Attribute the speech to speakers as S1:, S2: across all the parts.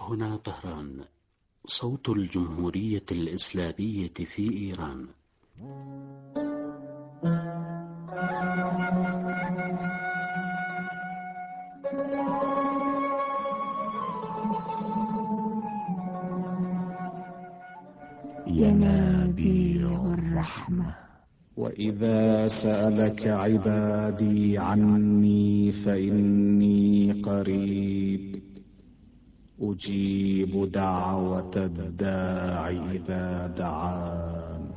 S1: هنا طهران، صوت الجمهورية الإسلامية في إيران.
S2: ينابيع الرحمة.
S3: وإذا سألك عبادي عني فإني قريب أجيب دعوة الداع إذا دعان.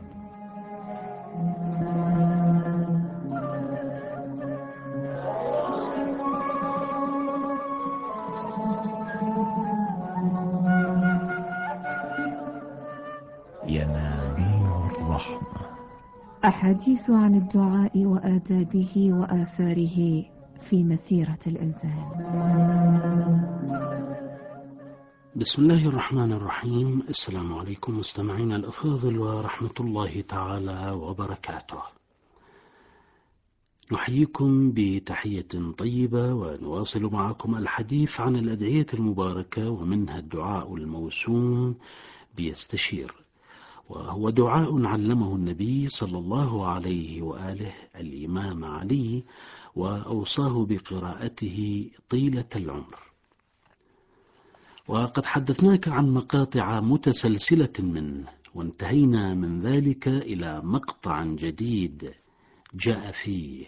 S2: ينابيع الرحمة.
S4: أحاديث عن الدعاء وآدابه وآثاره في مسيرة الإنسان.
S1: بسم الله الرحمن الرحيم. السلام عليكم مستمعينا الأفاضل ورحمة الله تعالى وبركاته. نحييكم بتحية طيبة ونواصل معكم الحديث عن الأدعية المباركة، ومنها الدعاء الموسوم بيستشير، وهو دعاء علمه النبي صلى الله عليه وآله الإمام علي، وأوصاه بقراءته طيلة العمر. وقد حدثناك عن مقاطع متسلسلة منه، وانتهينا من ذلك إلى مقطع جديد جاء فيه: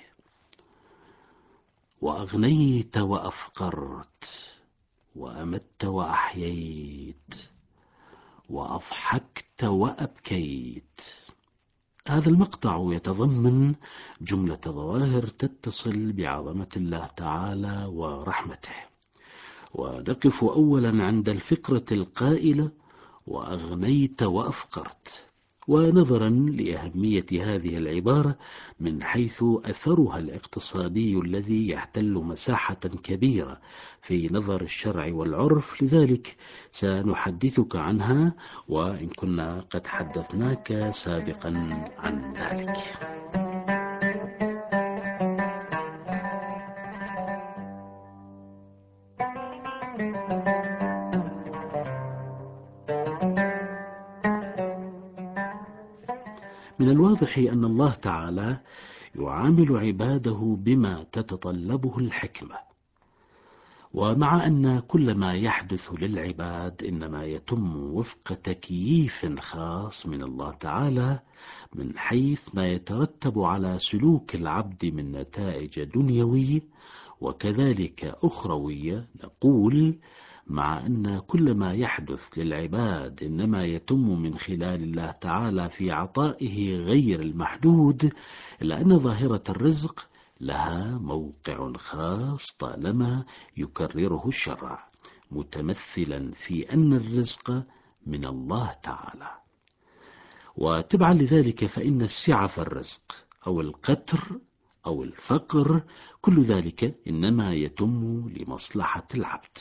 S1: وأغنيت وأفقرت، وأمت وأحييت، وأضحكت وأبكيت. هذا المقطع يتضمن جملة ظواهر تتصل بعظمة الله تعالى ورحمته. ونقف أولا عند الفقرة القائلة وأغنيت وأفقرت. ونظرا لأهمية هذه العبارة من حيث أثرها الاقتصادي الذي يحتل مساحة كبيرة في نظر الشرع والعرف، لذلك سنحدثك عنها، وإن كنا قد حدثناك سابقا عن ذلك. من الواضح أن الله تعالى يعامل عباده بما تتطلبه الحكمة، ومع أن كل ما يحدث للعباد إنما يتم وفق تكييف خاص من الله تعالى من حيث ما يترتب على سلوك العبد من نتائج دنيوية وكذلك أخروية، نقول مع أن كل ما يحدث للعباد إنما يتم من خلال الله تعالى في عطائه غير المحدود، إلا أن ظاهرة الرزق لها موقع خاص طالما يكرره الشرع، متمثلا في أن الرزق من الله تعالى. وتبعا لذلك فإن السعة في الرزق أو القتر أو الفقر كل ذلك إنما يتم لمصلحة العبد.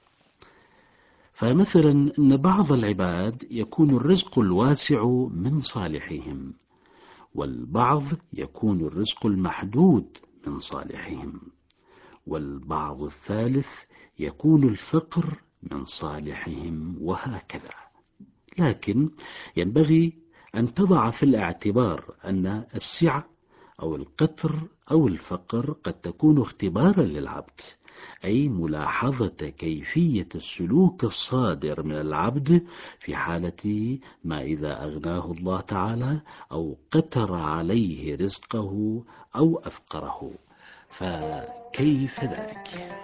S1: فمثلا أن بعض العباد يكون الرزق الواسع من صالحهم، والبعض يكون الرزق المحدود من صالحهم، والبعض الثالث يكون الفقر من صالحهم، وهكذا. لكن ينبغي أن تضع في الاعتبار أن السعة أو القتر أو الفقر قد تكون اختبارا للعبد، أي ملاحظة كيفية السلوك الصادر من العبد في حالة ما إذا أغناه الله تعالى أو قتر عليه رزقه أو أفقره، فكيف ذلك؟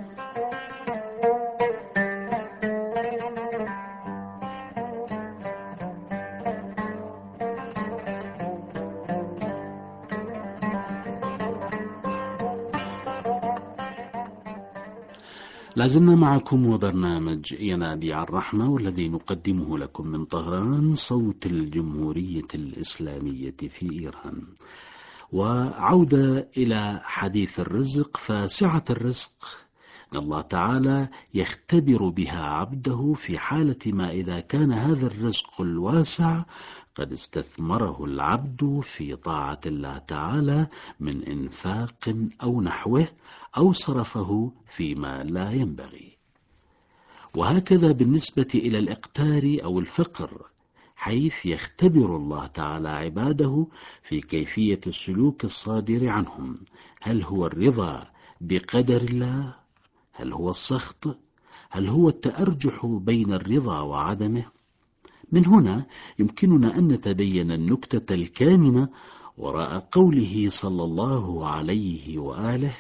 S1: لازلنا معكم وبرنامج ينابيع الرحمة، والذي نقدمه لكم من طهران، صوت الجمهورية الإسلامية في إيران. وعودة إلى حديث الرزق، فسعة الرزق أن الله تعالى يختبر بها عبده في حالة ما إذا كان هذا الرزق الواسع قد استثمره العبد في طاعة الله تعالى من إنفاق أو نحوه، أو صرفه فيما لا ينبغي. وهكذا بالنسبة إلى الإقتار أو الفقر، حيث يختبر الله تعالى عباده في كيفية السلوك الصادر عنهم. هل هو الرضا بقدر الله؟ هل هو السخط؟ هل هو التأرجح بين الرضا وعدمه؟ من هنا يمكننا أن نتبين النكتة الكامنة وراء قوله صلى الله عليه وآله: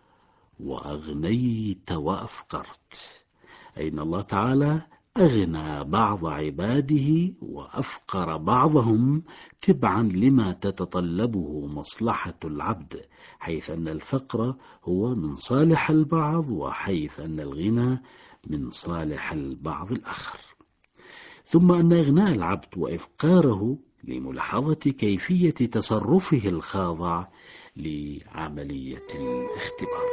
S1: وأغنيت وأفقرت، أي أن الله تعالى أغنى بعض عباده وأفقر بعضهم تبعا لما تتطلبه مصلحة العبد، حيث أن الفقر هو من صالح البعض، وحيث أن الغنى من صالح البعض الآخر. ثم أن إغناء العبد وإفقاره لملاحظة كيفية تصرفه الخاضع لعملية الاختبار.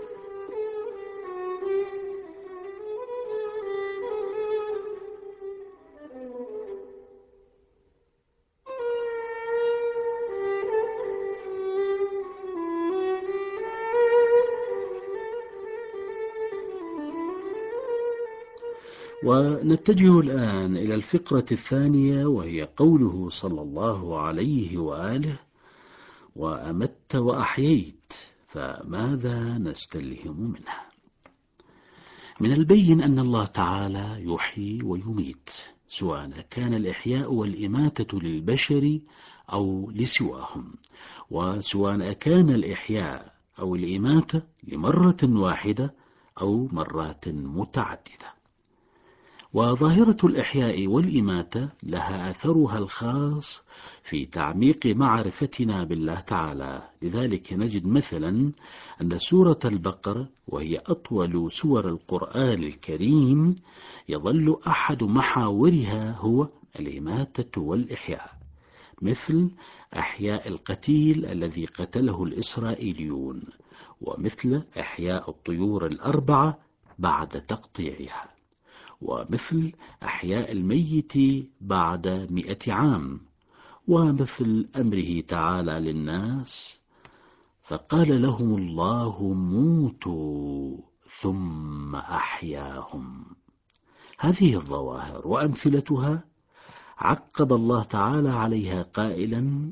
S1: ونتجه الآن إلى الفقرة الثانية، وهي قوله صلى الله عليه وآله: وأمت وأحييت، فماذا نستلهم منها؟ من البين أن الله تعالى يحيي ويميت، سواء كان الإحياء والإماتة للبشر أو لسواهم، وسواء كان الإحياء أو الإماتة لمرة واحدة أو مرات متعددة. وظاهرة الإحياء والإماتة لها أثرها الخاص في تعميق معرفتنا بالله تعالى. لذلك نجد مثلا أن سورة البقرة، وهي أطول سور القرآن الكريم، يظل أحد محاورها هو الإماتة والإحياء، مثل أحياء القتيل الذي قتله الإسرائيليون، ومثل إحياء الطيور الأربعة بعد تقطيعها، ومثل أحياء الميت بعد 100 عام، ومثل أمره تعالى للناس فقال لهم الله موتوا ثم أحياهم. هذه الظواهر وأمثلتها عقب الله تعالى عليها قائلا: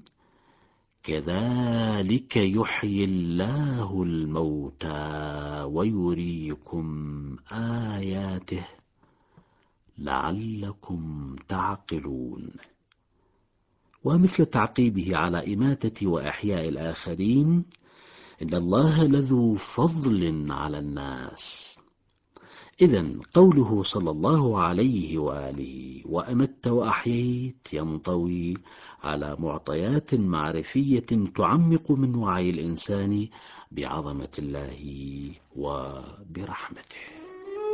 S1: كذلك يحيي الله الموتى ويريكم آياته لعلكم تعقلون. ومثل تعقيبه على إماتة وإحياء الآخرين: إن الله لذو فضل على الناس. إذن قوله صلى الله عليه وآله وأمت وأحييت ينطوي على معطيات معرفية تعمق من وعي الإنسان بعظمة الله وبرحمته.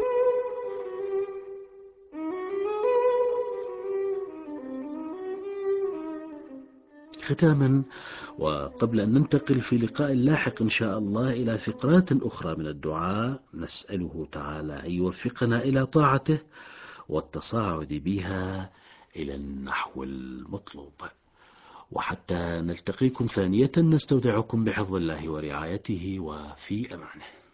S1: ختاما، وقبل أن ننتقل في لقاء لاحق إن شاء الله إلى فقرات أخرى من الدعاء، نسأله تعالى أن يوفقنا إلى طاعته والتصاعد بها إلى النحو المطلوب. وحتى نلتقيكم ثانية، نستودعكم بحفظ الله ورعايته، وفي أمانه.